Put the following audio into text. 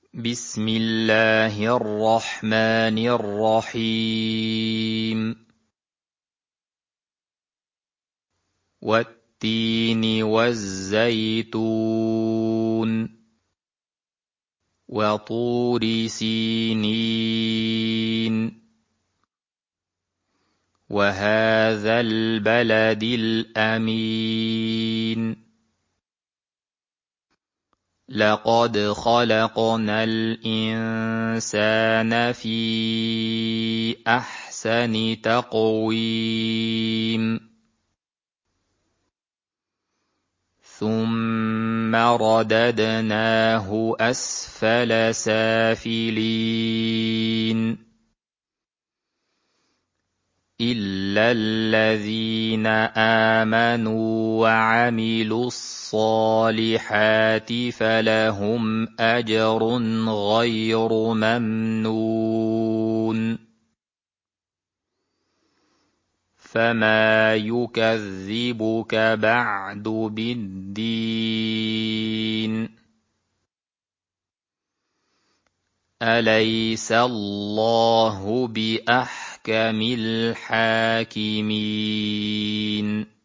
بسم الله الرحمن الرحيم والتين والزيتون وطور سينين وهذا البلد الأمين لقد خلقنا الإنسان في أحسن تقويم ثم رددناه أسفل سافلين إلا الذين آمنوا وعملوا الصالحات فلهم أجر غير ممنون فما يكذبك بعد بالدين أليس الله بأحكم الحاكمين